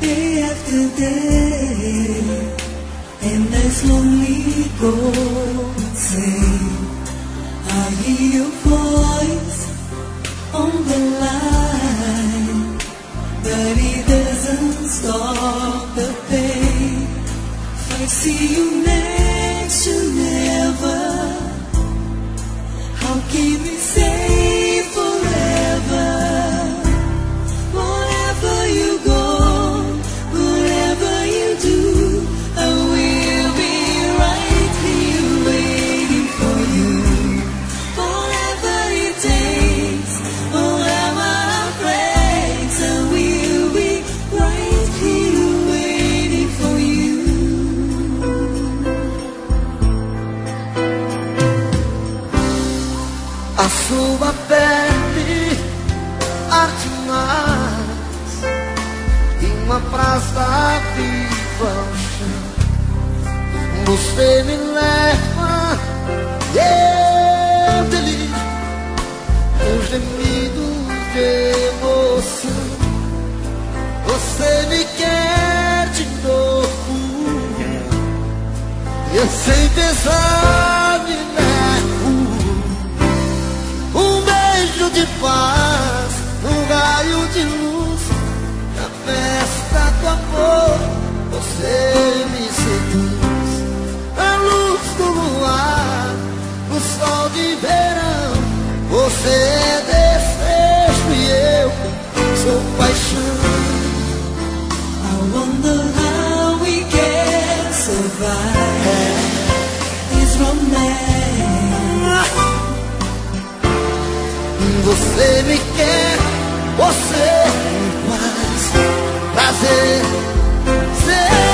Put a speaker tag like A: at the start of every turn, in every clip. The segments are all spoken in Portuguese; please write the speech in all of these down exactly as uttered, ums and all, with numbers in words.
A: day after day, and as lonely ghosts say, I hear your voice on the line, but it doesn't stop the pain. If I see you next to never, how can we say forever? Wherever you go, whatever you do, I will be right here waiting for you. Whatever it takes, whatever it breaks, I will be right here waiting for you.
B: A sua pele arde mais e uma praça viva ao chão. Você me leva e eu delírio com gemidos de emoção. Você me quer de novo e eu sem pensar me levo. Um beijo de paz, um raio de luz, na festa do amor, você me seduz. A luz do luar, o sol de verão, você é desejo e eu sou paixão.
A: I wonder how we can survive this romance.
B: Você me quer, você me faz prazer ser.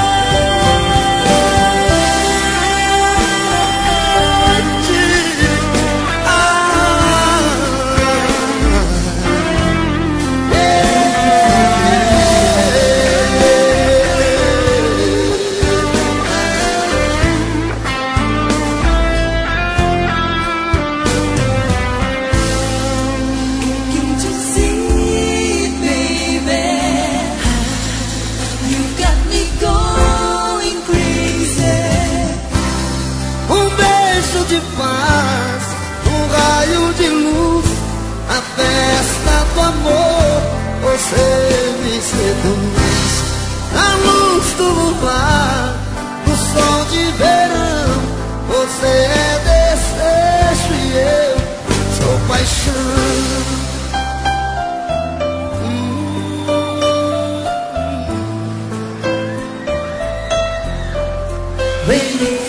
B: De paz, um raio de luz, a festa do amor, você me seduz. A luz do luar, do sol de verão, você é desejo e eu sou paixão.
A: Waiting